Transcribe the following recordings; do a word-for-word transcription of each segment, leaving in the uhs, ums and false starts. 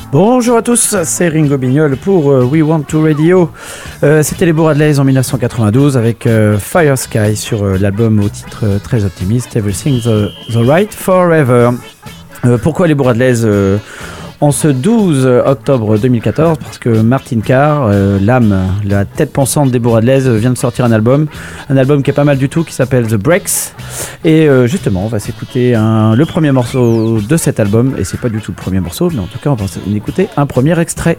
Bonjour à tous, c'est Ringo Bignol pour euh, We Want to Radio. Euh, c'était les Boradleys en dix-neuf cent quatre-vingt-douze avec euh, Fire Sky sur euh, l'album au titre euh, très optimiste Everything's the, the Right Forever. Euh, pourquoi les Boradleys euh, en ce douze octobre deux mille quatorze? Parce que Martin Carr, euh, l'âme, la tête pensante des Boradleys, euh, vient de sortir un album, un album qui est pas mal du tout, qui s'appelle The Breaks. Et euh, justement, on va s'écouter un, le premier morceau de cet album, et c'est pas du tout le premier morceau, mais en tout cas, on va écouter un premier extrait.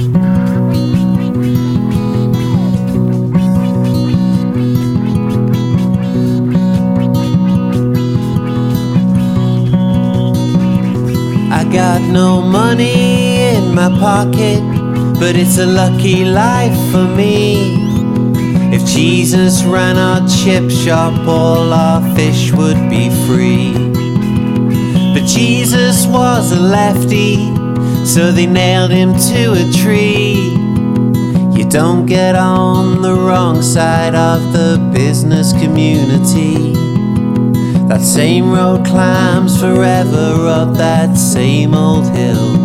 I got no money in my pocket, but it's a lucky life for me. If Jesus ran our chip shop, all our fish would be free. But Jesus was a lefty, so they nailed him to a tree. You don't get on the wrong side of the business community. That same road climbs forever up that same old hill.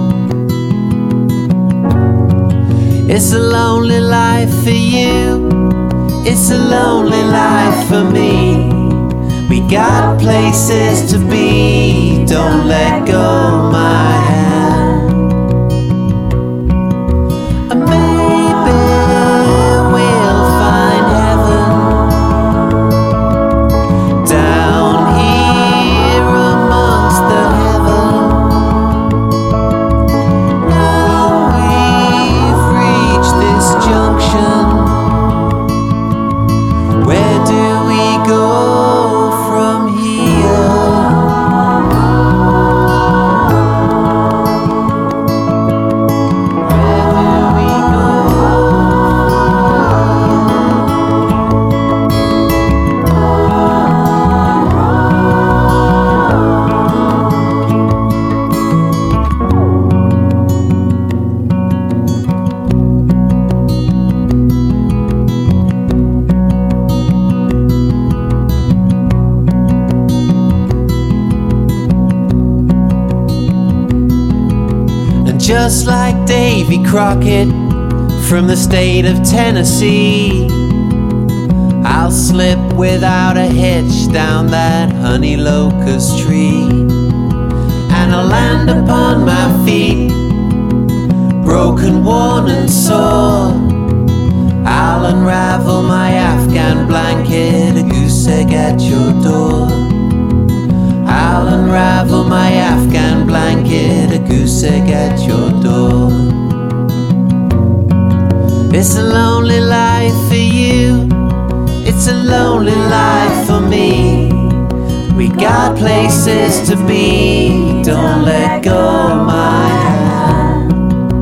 It's a lonely life for you, it's a lonely life for me. We got places to be, don't let go my hand. And maybe we'll find heaven down here amongst the heaven. Now we've reached this junction, where do we go from here? Where do we go? And just like Davy Crockett from the state of Tennessee, I'll slip without a hitch down that honey locust tree, and I'll land upon my feet, broken, worn and sore. I'll unravel my Afghan blanket, a goose egg at your door. I'll unravel my Afghan blanket, a goose egg at your door. It's a lonely life for you, it's a lonely life for me. We got places to be, don't let go my hand.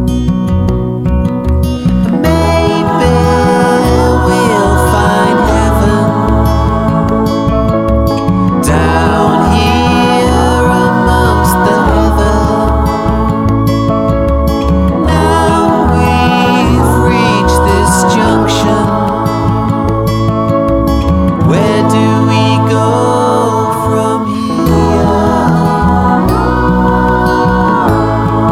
Maybe we'll find heaven down here amongst the heaven. Now we've reached this junction, where do we go from here?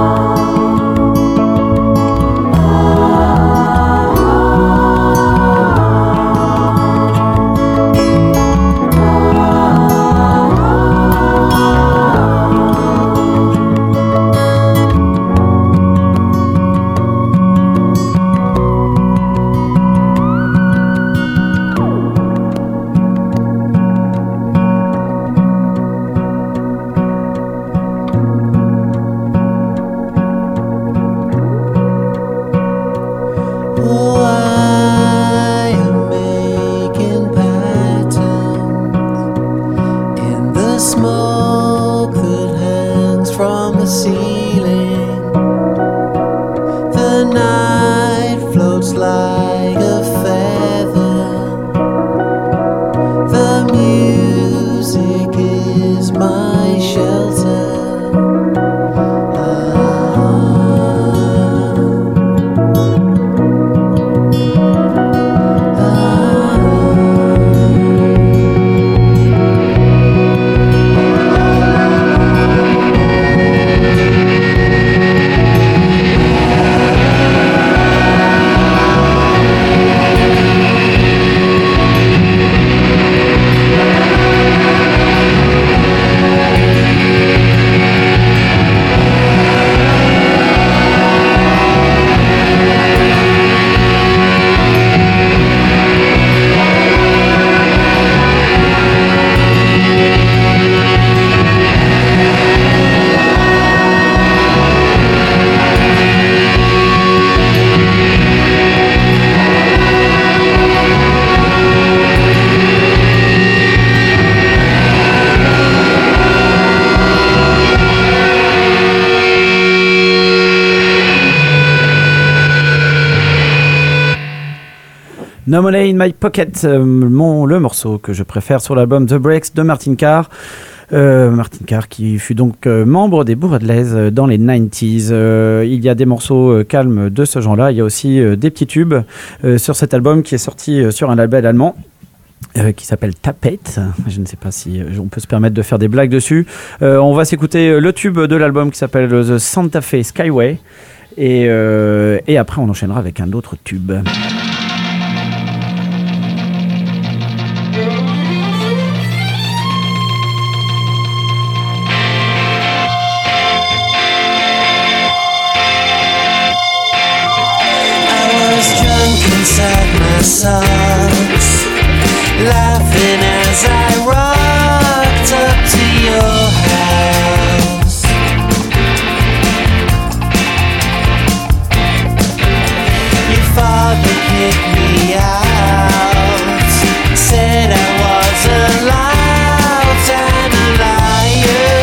No Money in My Pocket, euh, mon, le morceau que je préfère sur l'album The Breaks de Martin Carr. Euh, Martin Carr qui fut donc euh, membre des Bourradelaise euh, dans les quatre-vingt-dix. Euh, il y a des morceaux euh, calmes de ce genre-là. Il y a aussi euh, des petits tubes euh, sur cet album qui est sorti euh, sur un label allemand. Euh, qui s'appelle Tapette. Je ne sais pas si euh, on peut se permettre de faire des blagues dessus. Euh, on va s'écouter euh, le tube de l'album qui s'appelle The Santa Fe Skyway. Et, euh, et après, on enchaînera avec un autre tube. Inside my socks, laughing as I rocked up to your house. Your father kicked me out, said I was a lout and a liar.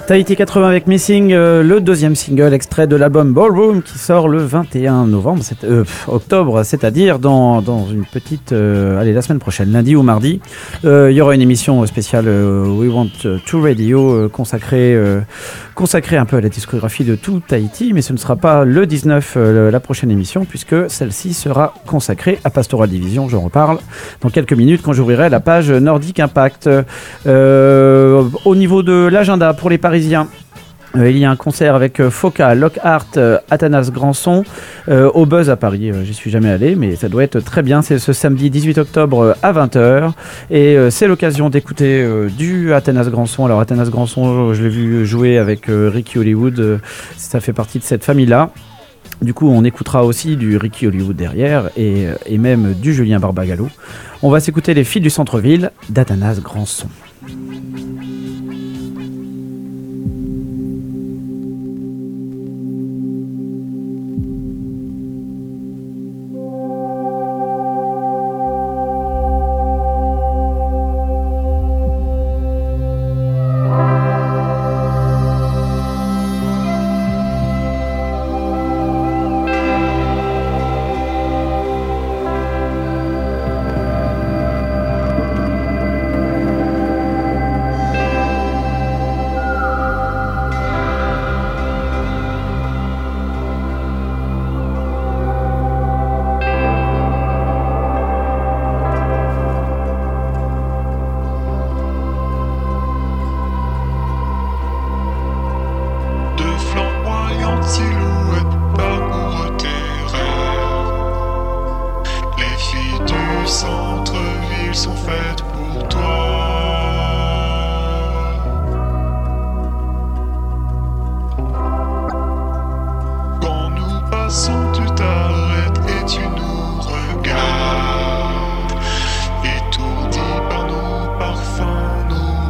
Tahiti quatre-vingts avec Missing, euh, le deuxième single extrait de l'album Ballroom qui sort le vingt et un novembre, c'est, euh, octobre, c'est-à-dire dans, dans une petite... Euh, allez, la semaine prochaine, lundi ou mardi. Il euh, y aura une émission spéciale euh, We Want to Radio euh, consacrée, euh, consacrée un peu à la discographie de tout Tahiti, mais ce ne sera pas le dix-neuf, euh, la prochaine émission, puisque celle-ci sera consacrée à Pastoral Division. J'en reparle dans quelques minutes quand j'ouvrirai la page Nordic Impact. Euh, au niveau de l'agenda pour les Parisiens, Euh, il y a un concert avec euh, Foka, Lockhart, euh, Athanas Granson euh, au Buzz à Paris. Euh, j'y suis jamais allé, mais ça doit être très bien. C'est ce samedi dix-huit octobre euh, à vingt heures. Et euh, c'est l'occasion d'écouter euh, du Athanas Granson. Alors, Athanas Granson, je l'ai vu jouer avec euh, Ricky Hollywood. Euh, ça fait partie de cette famille-là. Du coup, on écoutera aussi du Ricky Hollywood derrière et, et même du Julien Barbagallo. On va s'écouter Les Filles du Centre-Ville d'Athanas Granson.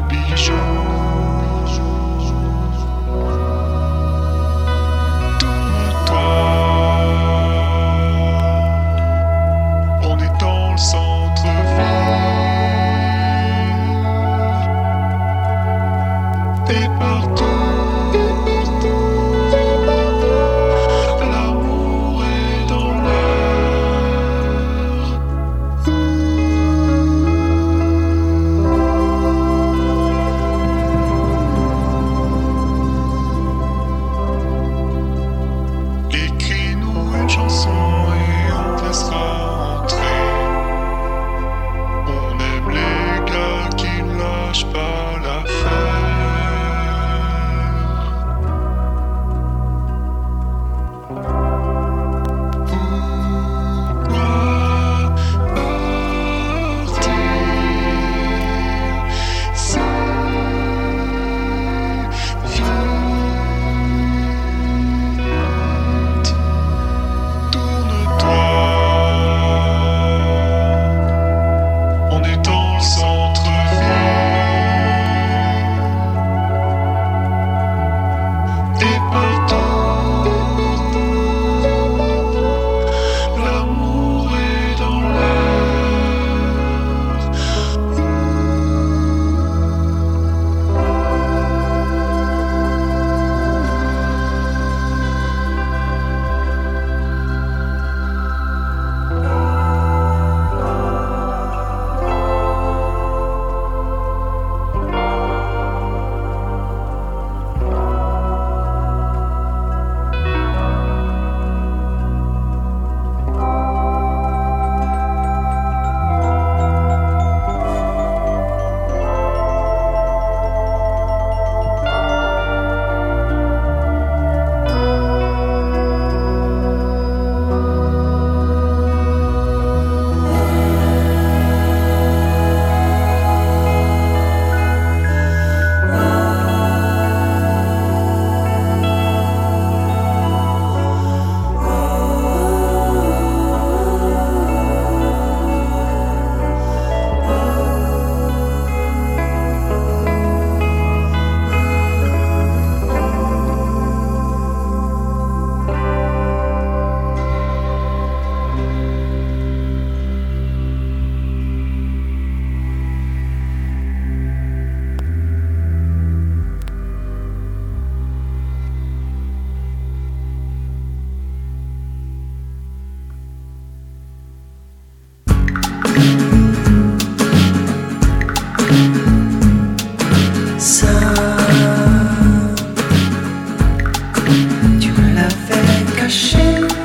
Tout tu me l'avais caché.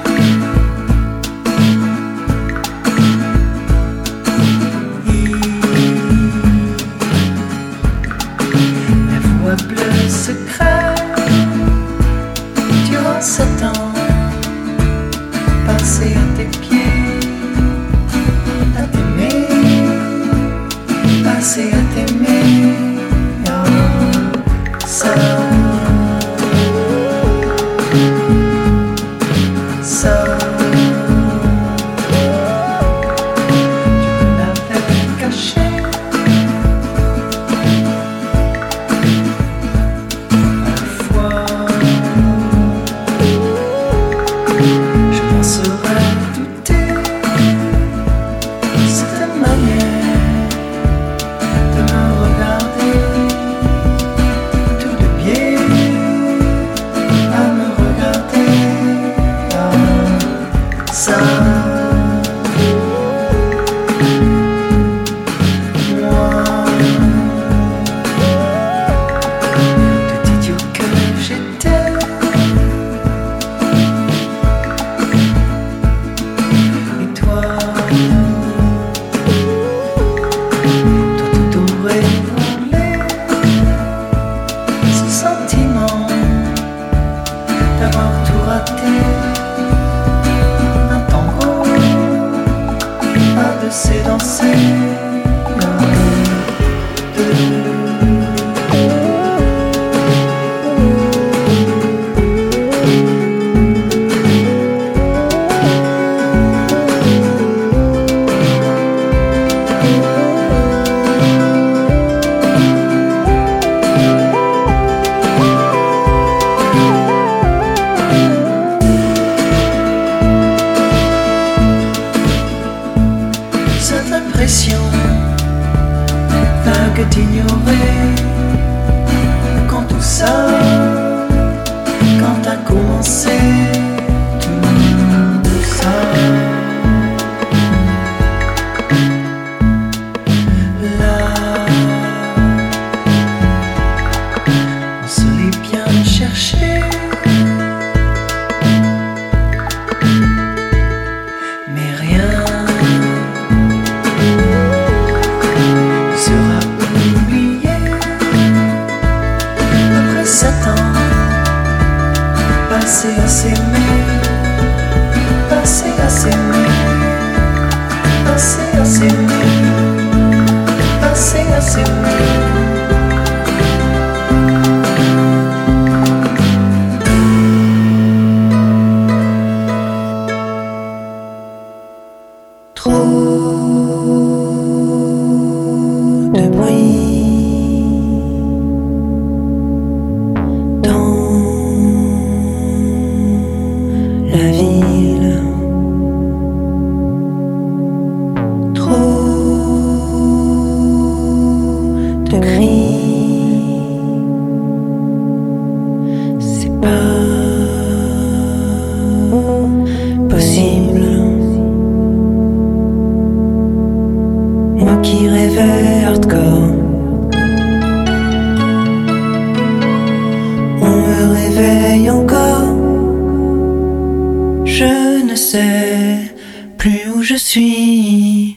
La voix bleue secrète durant ce temps passé à tes pieds, à t'aimer, passé à t'aimer. Oh, ça, ça, tu me l'avais caché. À la fois, je m'en serais douté. Cette manière de me regarder, tout de biais à me regarder. Ah, ça, moi, tout idiot que j'étais. Et toi, toi tout aurait volé ce sentiment d'avoir tout raté. Un tango, un de ces danser. Cette impression vague d'ignorer quand tout ça, quand a commencé tout ça. Là, on se l'est bien cherché. Mais rien sera oublié après sept ans passé à s'aimer, passé à s'aimer, passé à s'aimer, passé à s'aimer. Trop de bruit dans la ville, trop de cris, c'est pas possible. Moi qui rêvais hardcore, on me réveille encore. Je ne sais plus où je suis.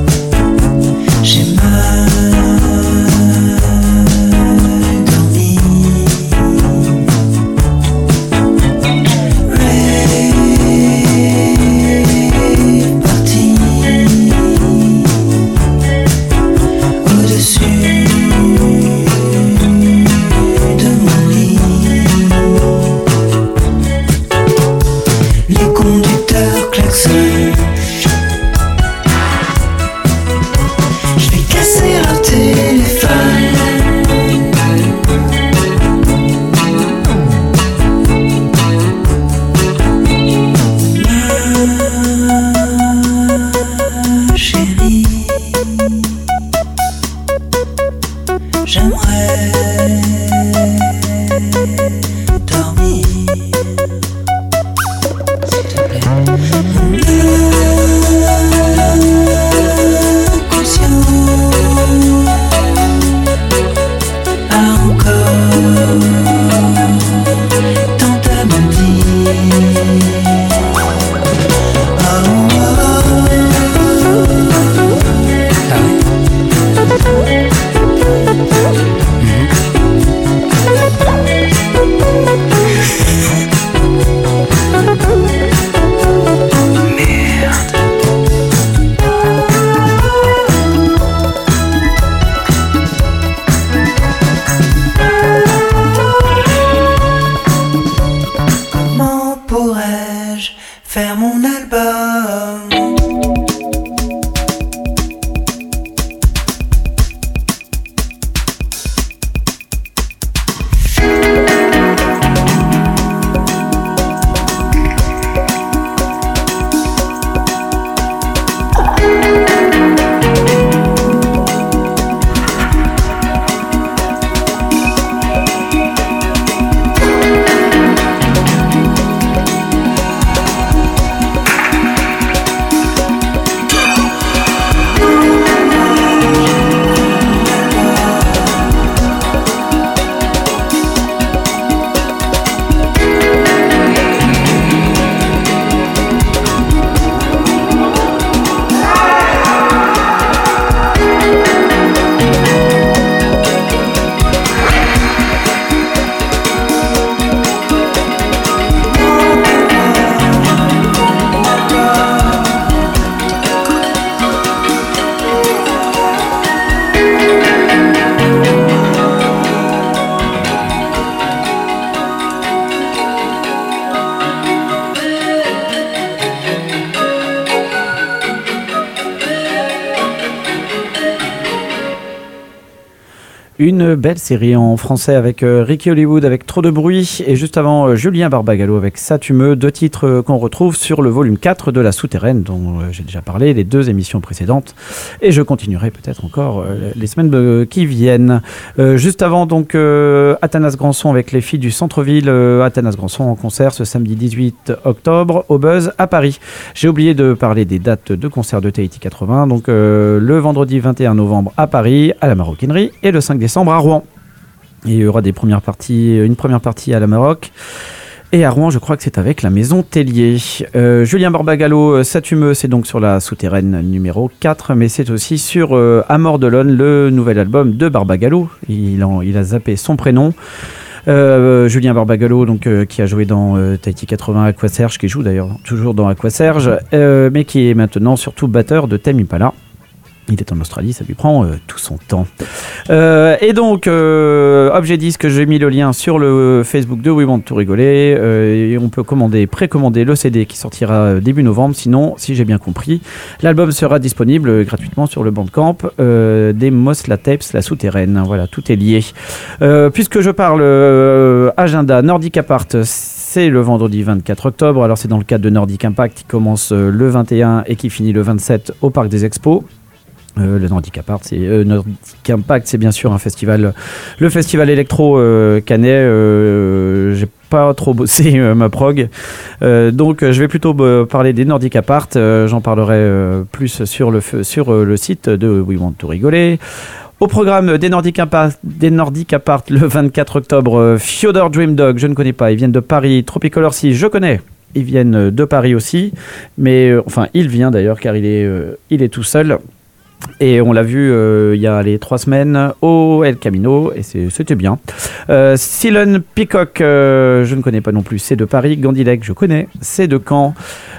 J'ai mal dormi. Une belle série en français avec euh, Ricky Hollywood avec Trop de bruit et juste avant euh, Julien Barbagallo avec Satumeux, deux titres euh, qu'on retrouve sur le volume quatre de La Souterraine dont euh, j'ai déjà parlé les deux émissions précédentes et je continuerai peut-être encore euh, les semaines euh, qui viennent. Euh, juste avant donc euh, Athanas Granson avec les filles du centre-ville, euh, Athanas Granson en concert ce samedi dix-huit octobre au Buzz à Paris. J'ai oublié de parler des dates de concert de Tahiti quatre-vingts, donc euh, le vendredi vingt et un novembre à Paris à la Maroquinerie et le cinq décembre à Rouen. Et il y aura des premières parties, une première partie à la Maroc. Et à Rouen, je crois que c'est avec la Maison Tellier. Euh, Julien Barbagallo, Satumeux, c'est donc sur la Souterraine numéro quatre, mais c'est aussi sur euh, Amor de l'Aune, le nouvel album de Barbagallo. Il, en, il a zappé son prénom. Euh, Julien Barbagallo, donc, euh, qui a joué dans euh, Tahiti quatre-vingts, Aquaserge, qui joue d'ailleurs toujours dans Aquaserge, euh, mais qui est maintenant surtout batteur de Tame Impala. Il est en Australie, ça lui prend euh, tout son temps. Euh, et donc, euh, Objet Disque, j'ai mis le lien sur le Facebook de We Want to Rigoler. Euh, et on peut commander, précommander le C D qui sortira début novembre. Sinon, si j'ai bien compris, l'album sera disponible gratuitement sur le Bandcamp euh, des Mosla Tapes, la Souterraine. Voilà, tout est lié. Euh, puisque je parle euh, agenda Nordic Apart, c'est le vendredi vingt-quatre octobre. Alors, c'est dans le cadre de Nordic Impact qui commence euh, le vingt et un et qui finit le vingt-sept au Parc des Expos. Euh, le Nordic Apart, c'est euh, Nordic Impact, c'est bien sûr un festival, le festival électro euh, canet. Euh, j'ai pas trop bossé euh, ma prog, euh, donc euh, je vais plutôt euh, parler des Nordic Apart. Euh, j'en parlerai euh, plus sur le sur euh, le site de We Want to Rigoler. Au programme des Nordic Apart, des Nordic Apart le vingt-quatre octobre, euh, Fyodor Dream Dog, je ne connais pas, ils viennent de Paris. Tropicolor Sea, je connais. Ils viennent de Paris aussi, mais euh, enfin il vient d'ailleurs car il est euh, il est tout seul. Et on l'a vu euh, il y a les trois semaines au El Camino et c'est, c'était bien. Euh, Ceylon Peacock, euh, je ne connais pas non plus, c'est de Paris. Gandilec, je connais, c'est de Caen.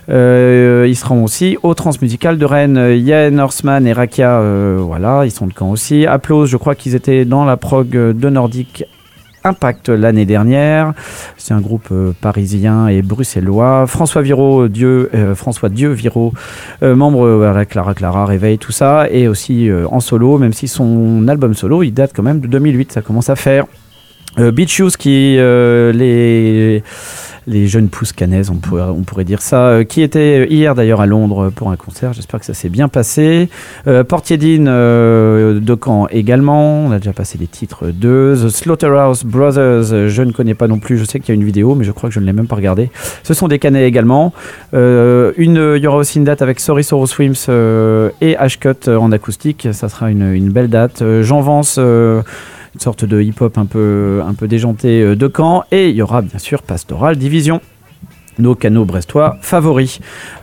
Euh, ils seront aussi au Transmusical de Rennes. Yann Horseman et Rakia, euh, voilà, ils sont de Caen aussi. Applause, je crois qu'ils étaient dans la prog de Nordic Impact l'année dernière. C'est un groupe euh, parisien et bruxellois. François Viraud, Dieu, euh, François Dieu Viraud, euh, membre euh, à Clara Clara, Réveil, tout ça, et aussi euh, en solo, même si son album solo, il date quand même de deux mille huit, ça commence à faire. Euh, Beach Shoes, qui euh, les les jeunes pousses canaises, on pourrait, on pourrait dire ça, euh, qui était hier d'ailleurs à Londres pour un concert. J'espère que ça s'est bien passé. Euh, Portier-Dean euh, de Caen également. On a déjà passé des titres d'eux. The Slaughterhouse Brothers, je ne connais pas non plus. Je sais qu'il y a une vidéo, mais je crois que je ne l'ai même pas regardée. Ce sont des Canais également. Euh, une, il y aura aussi une date avec Sorry Sorrow Swims euh, et Ashcut en acoustique. Ça sera une, une belle date. Euh, Jean Vance, euh, une sorte de hip-hop un peu, un peu déjanté de Caen. Et il y aura bien sûr Pastoral Division, nos canaux brestois favoris.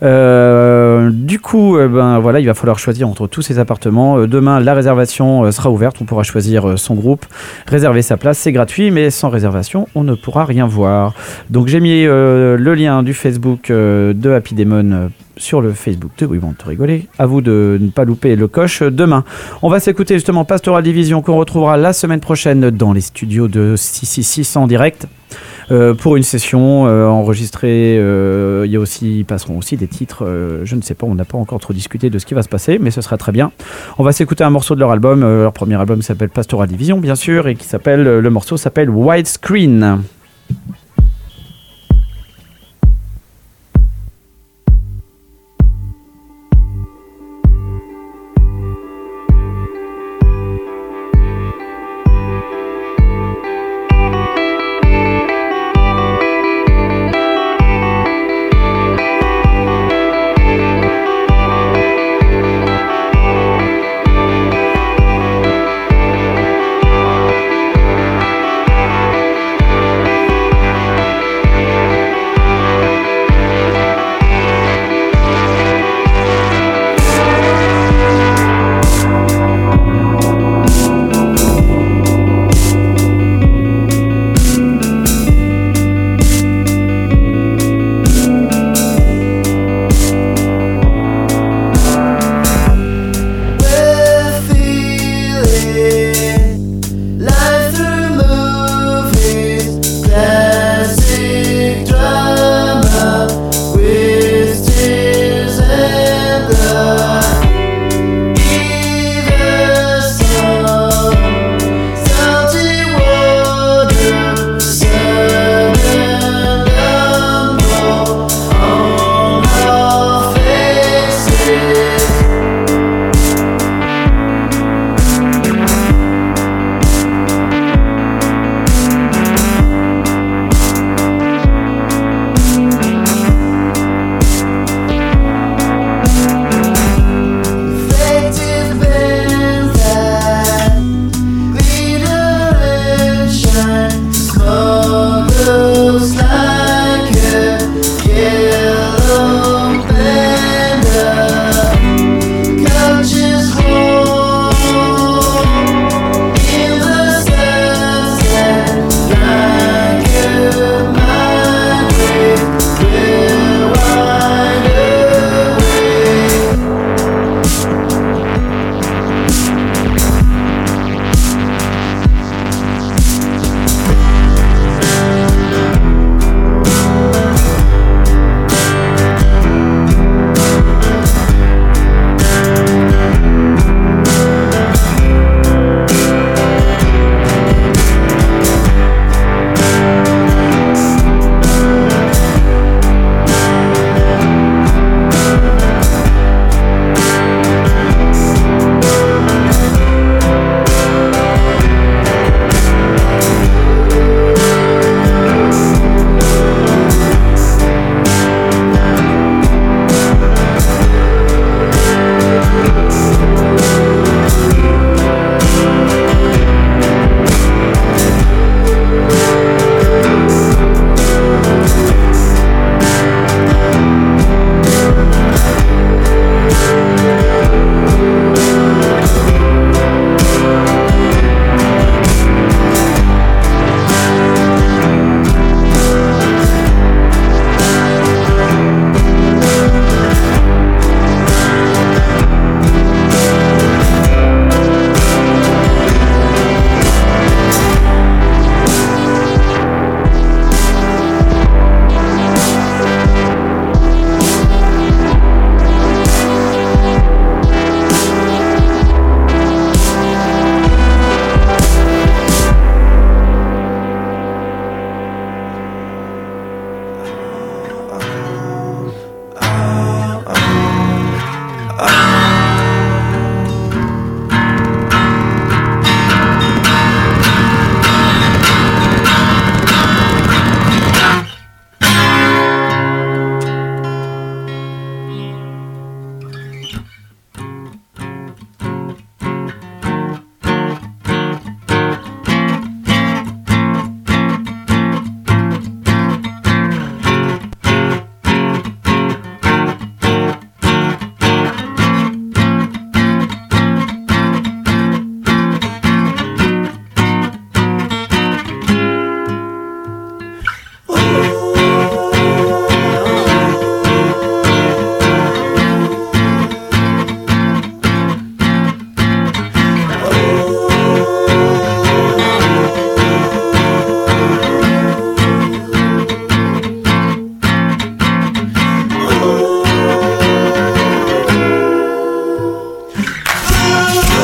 Euh, du coup, euh, ben, voilà, il va falloir choisir entre tous ces appartements. Euh, demain, la réservation euh, sera ouverte. On pourra choisir euh, son groupe, réserver sa place. C'est gratuit, mais sans réservation, on ne pourra rien voir. Donc, j'ai mis euh, le lien du Facebook euh, de Happy Demon euh, sur le Facebook de We Want to Rigoler. À vous de ne pas louper le coche demain. On va s'écouter justement Pastoral Division qu'on retrouvera la semaine prochaine dans les studios de six cent soixante-six en direct euh, pour une session euh, enregistrée. Euh, il y a aussi, ils passeront aussi des titres. Euh, je ne sais pas, on n'a pas encore trop discuté de ce qui va se passer, mais ce sera très bien. On va s'écouter un morceau de leur album. Euh, leur premier album s'appelle Pastoral Division, bien sûr, et qui s'appelle le morceau s'appelle Widescreen. We'll be right back.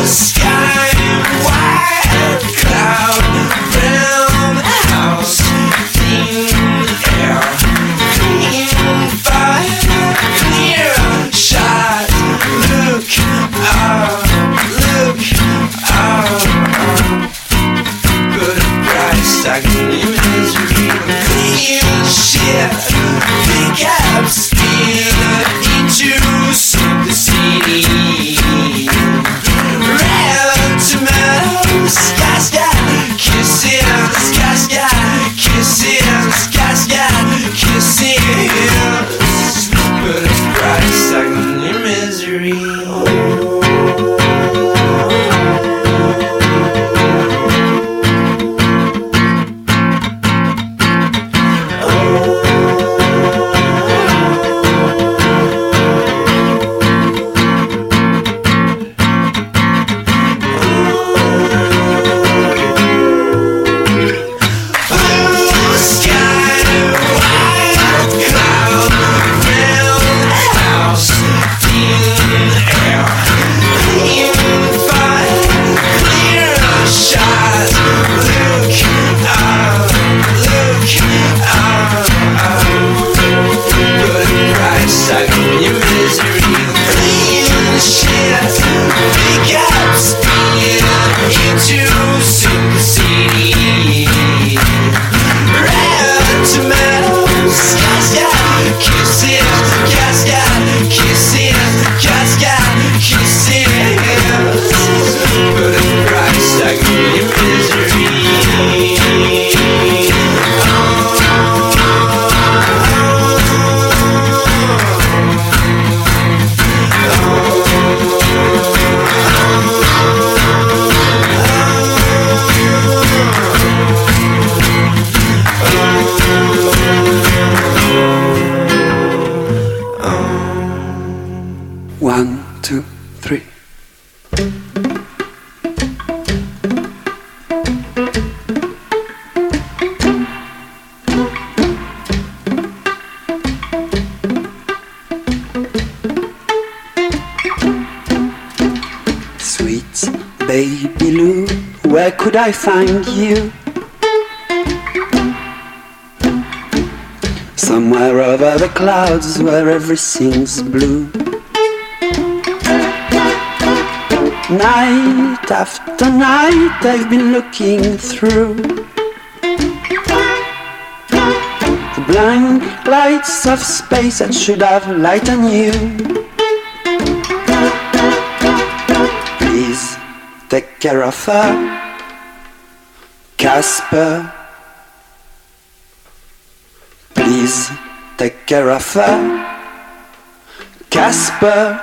Baby Lou, where could I find you? Somewhere over the clouds where everything's blue. Night after night I've been looking through the blank lights of space that should have light on you. Please take care of her, Casper. Please take care of her, Casper.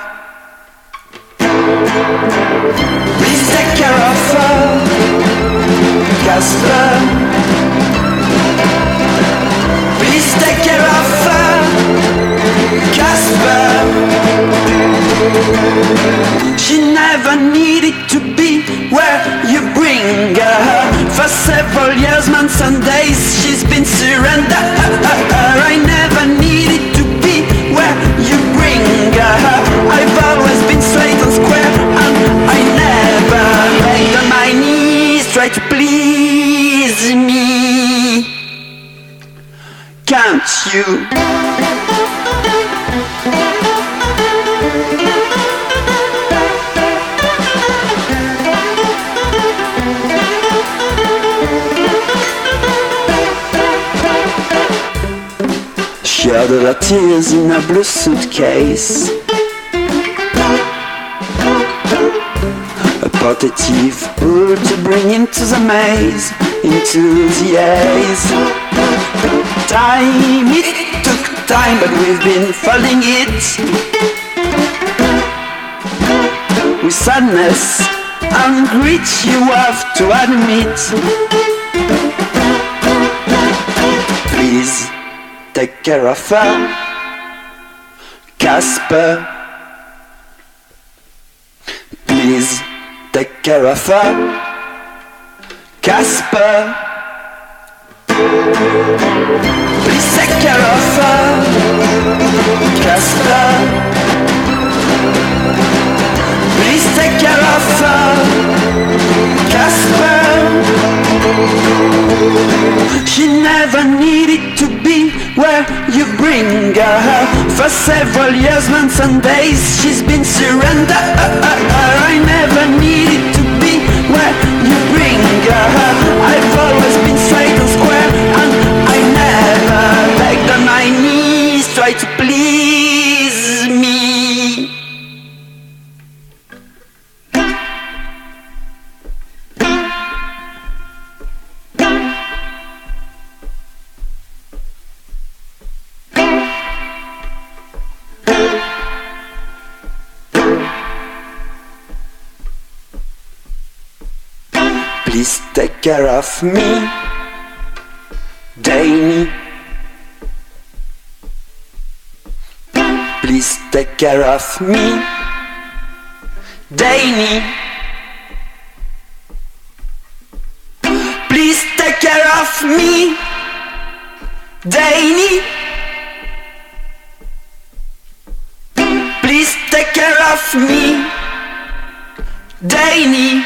Please take care of her, Casper. Please take care of her, Casper. She never needed to be where you bring her. For several years, months and days, she's been surrendered. I never needed to be where you bring her. I've always been straight and square, and I never begged on my knees, try to please me. Can't you? She had her tears in a blue suitcase, a portative wood to bring into the maze, into the haze. Time, it took time, but we've been following it with sadness and grit, you have to admit. Please take care of her, Casper. Please take care of her, Casper. Please take care of her, Casper. Please take care of her, For several years, months and days, she's been surrendered. I never needed to be where you bring her. I've always been straight and square, and I never begged on my knees, try to please me. Please take care of me, Danny. Please take care of me, Danny. Please take care of me, Danny. Please take care of me, Danny.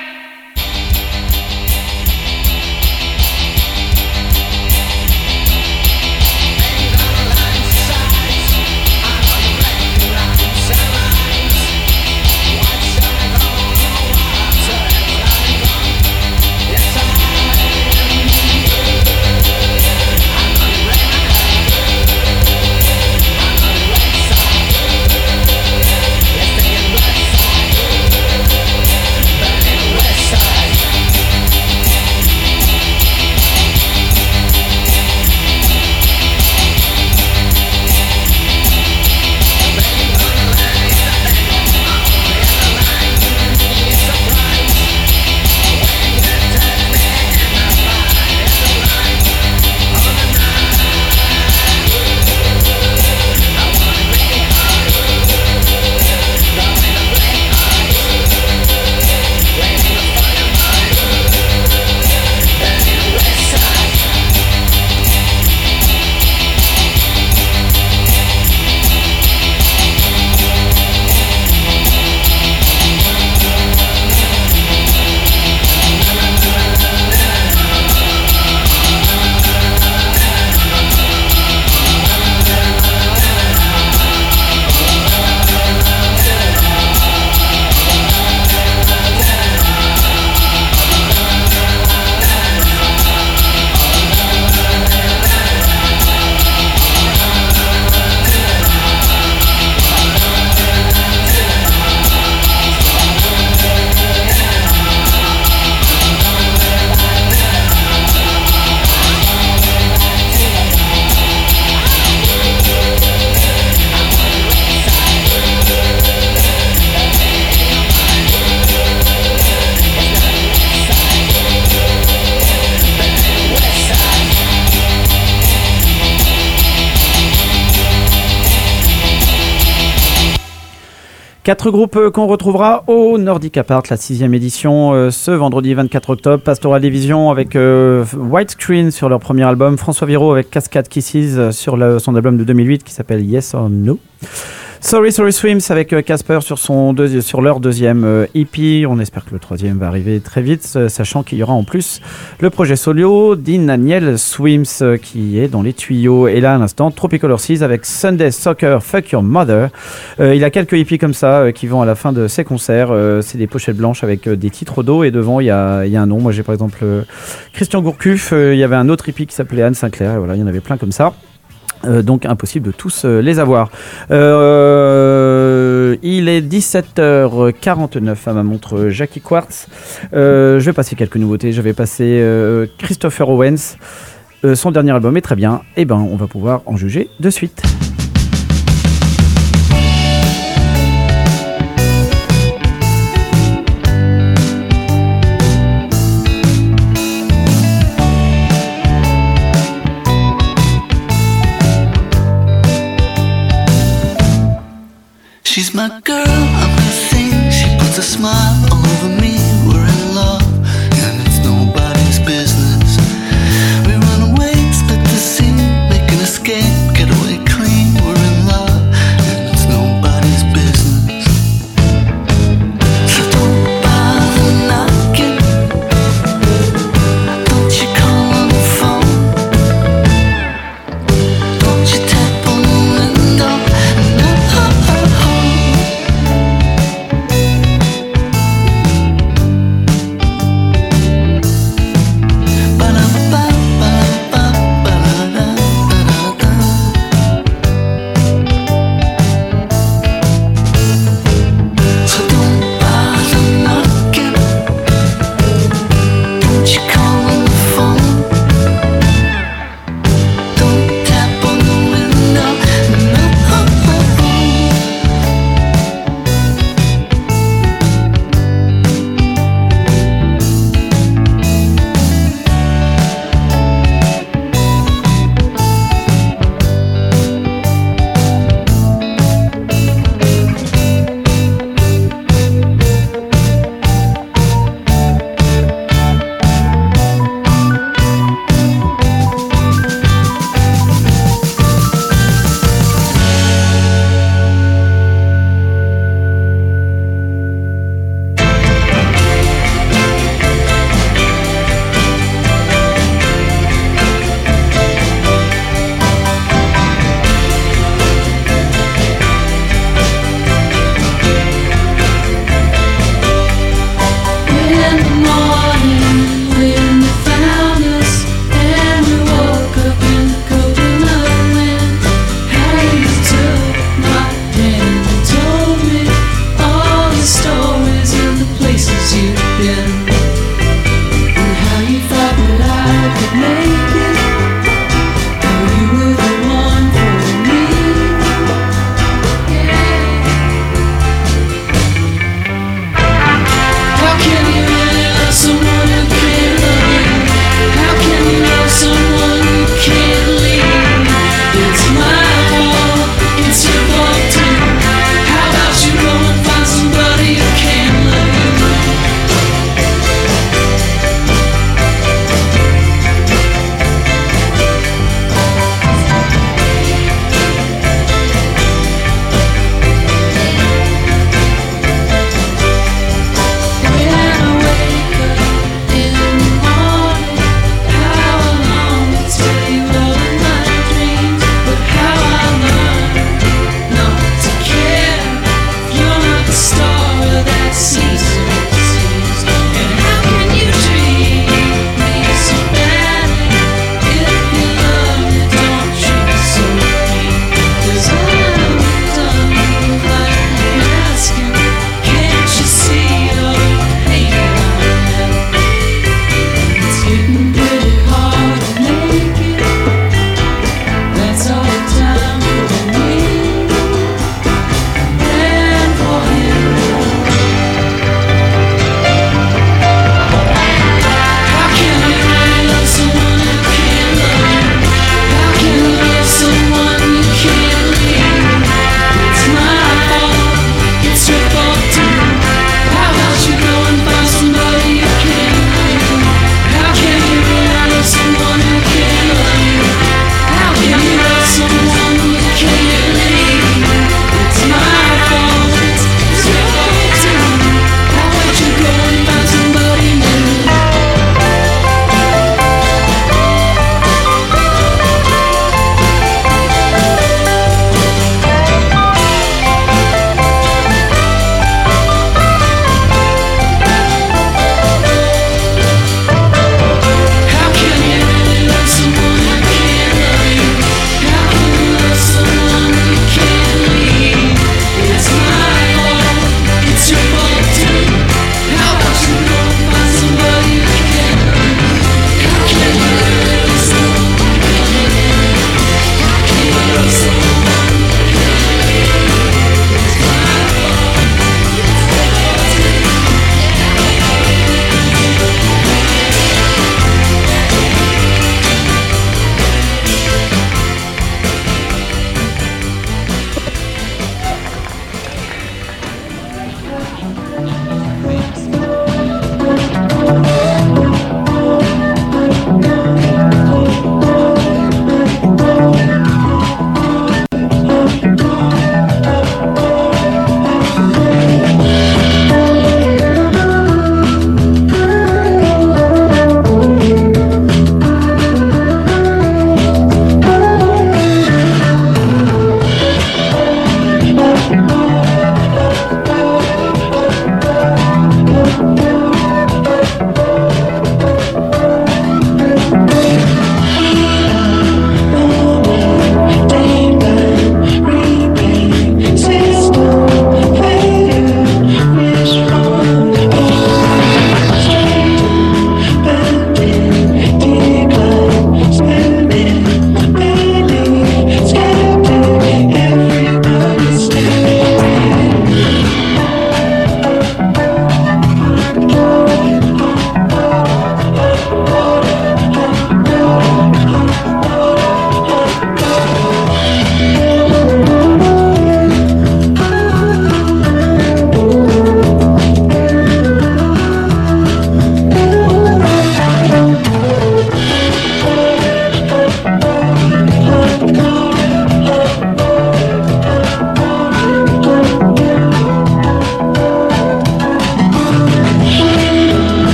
Quatre groupes qu'on retrouvera au Nordic Apart, la sixième édition, euh, ce vendredi vingt-quatre octobre. Pastoral Division avec euh, Widescreen sur leur premier album. François Viro avec Cascade Kisses sur le, son album de deux mille huit qui s'appelle Yes or No. Sorry Sorry Swims avec Casper sur, son deuxi- sur leur deuxième euh, E P. On espère que le troisième va arriver très vite, euh, sachant qu'il y aura en plus le projet solo Dean Daniel Swims euh, qui est dans les tuyaux. Et là, à l'instant, Tropical Horses avec Sunday Soccer Fuck Your Mother. Euh, il a quelques E P comme ça euh, qui vont à la fin de ses concerts. Euh, c'est des pochettes blanches avec euh, des titres d'eau et devant, il y a, il y a un nom. Moi, j'ai par exemple euh, Christian Gourcuff. Euh, il y avait un autre E P qui s'appelait Anne Sinclair. Et voilà, il y en avait plein comme ça. Euh, donc impossible de tous euh, les avoir. Euh, il est dix-sept heures quarante-neuf à ma montre Jackie Quartz. Euh, je vais passer quelques nouveautés. Je vais passer euh, Christopher Owens. Euh, son dernier album est très bien. Et ben, on va pouvoir en juger de suite. She's my girl, I'm her thing. She puts a smile all over me. We're in love, and it's nobody's business. We run away, split the scene, make an escape, get away clean. We're in love, and it's nobody's business. So don't bother knocking. Don't you call on the phone. Don't you tap on the window.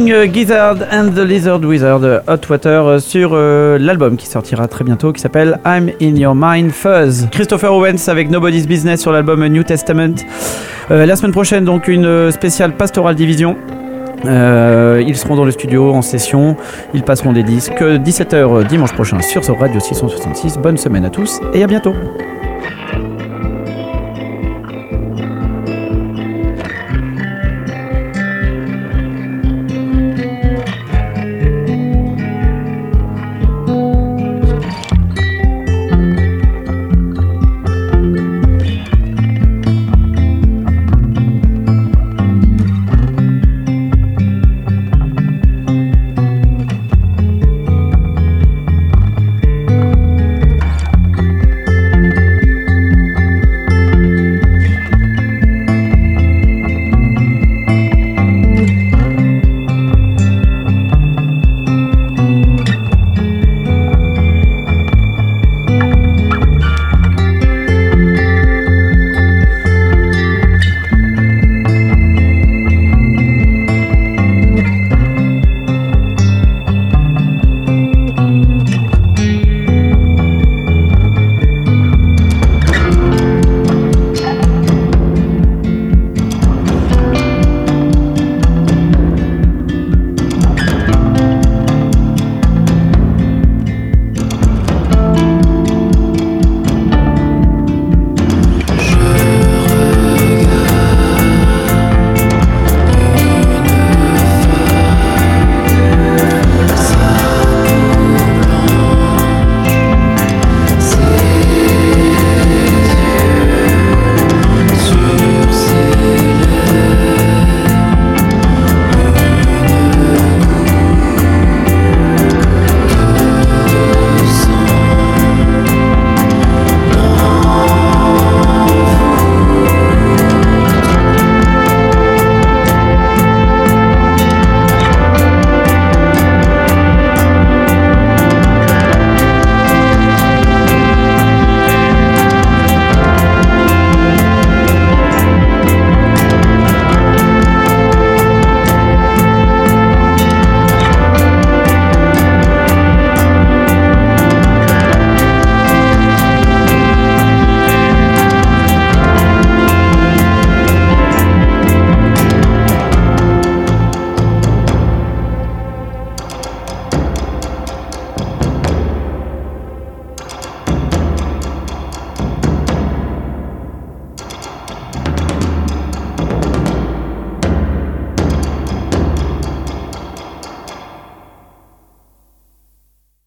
King Gizzard and the Lizard Wizard, Hot Water, sur euh, l'album qui sortira très bientôt, qui s'appelle I'm in Your Mind Fuzz. Christopher Owens avec Nobody's Business sur l'album New Testament. Euh, la semaine prochaine, donc, une spéciale Pastoral Division. Euh, ils seront dans le studio en session, ils passeront des disques. dix-sept heures dimanche prochain sur ce Radio six cent soixante-six. Bonne semaine à tous et à bientôt.